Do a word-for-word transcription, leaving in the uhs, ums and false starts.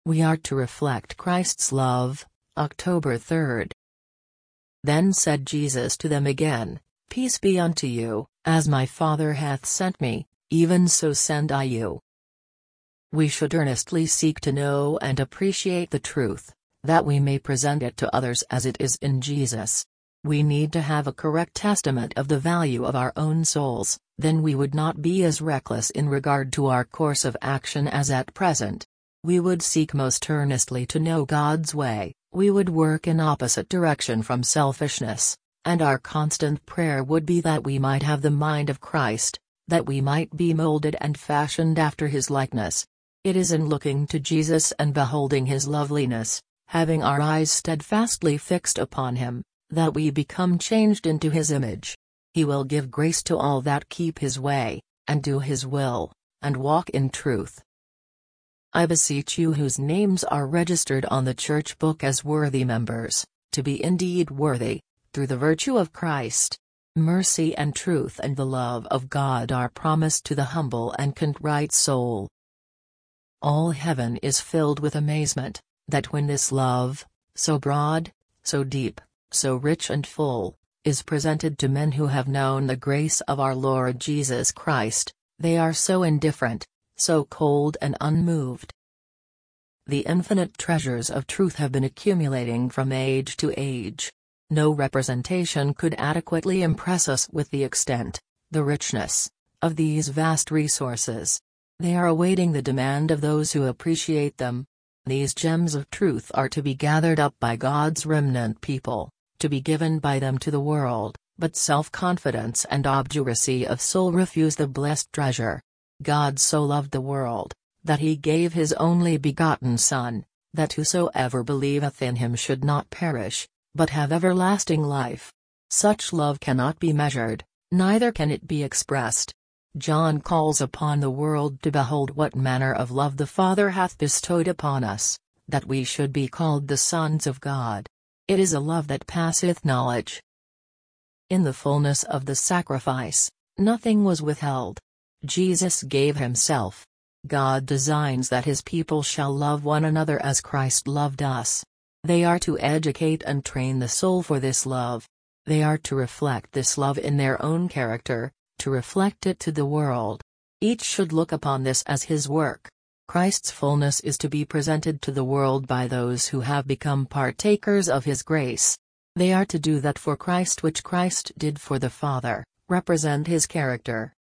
We are to reflect Christ's love. October third. Then said Jesus to them again, Peace be unto you, as my Father hath sent me, even so send I you. We should earnestly seek to know and appreciate the truth, that we may present it to others as it is in Jesus. We need to have a correct estimate of the value of our own souls, then we would not be as reckless in regard to our course of action as at present. We would seek most earnestly to know God's way, we would work in opposite direction from selfishness, and our constant prayer would be that we might have the mind of Christ, that we might be molded and fashioned after his likeness. It is in looking to Jesus and beholding his loveliness, having our eyes steadfastly fixed upon him, that we become changed into his image. He will give grace to all that keep his way, and do his will, and walk in truth. I beseech you whose names are registered on the church book as worthy members, to be indeed worthy, through the virtue of Christ. Mercy and truth and the love of God are promised to the humble and contrite soul. All heaven is filled with amazement, that when this love, so broad, so deep, so rich and full, is presented to men who have known the grace of our Lord Jesus Christ, they are so indifferent, so cold and unmoved. The infinite treasures of truth have been accumulating from age to age. No representation could adequately impress us with the extent, the richness, of these vast resources. They are awaiting the demand of those who appreciate them. These gems of truth are to be gathered up by God's remnant people, to be given by them to the world, but self-confidence and obduracy of soul refuse the blessed treasure. God so loved the world, that he gave his only begotten Son, that whosoever believeth in him should not perish, but have everlasting life. Such love cannot be measured, neither can it be expressed. John calls upon the world to behold what manner of love the Father hath bestowed upon us, that we should be called the sons of God. It is a love that passeth knowledge. In the fullness of the sacrifice, nothing was withheld. Jesus gave himself. God designs that his people shall love one another as Christ loved us. They are to educate and train the soul for this love. They are to reflect this love in their own character, to reflect it to the world. Each should look upon this as his work. Christ's fullness is to be presented to the world by those who have become partakers of his grace. They are to do that for Christ which Christ did for the Father, represent his character,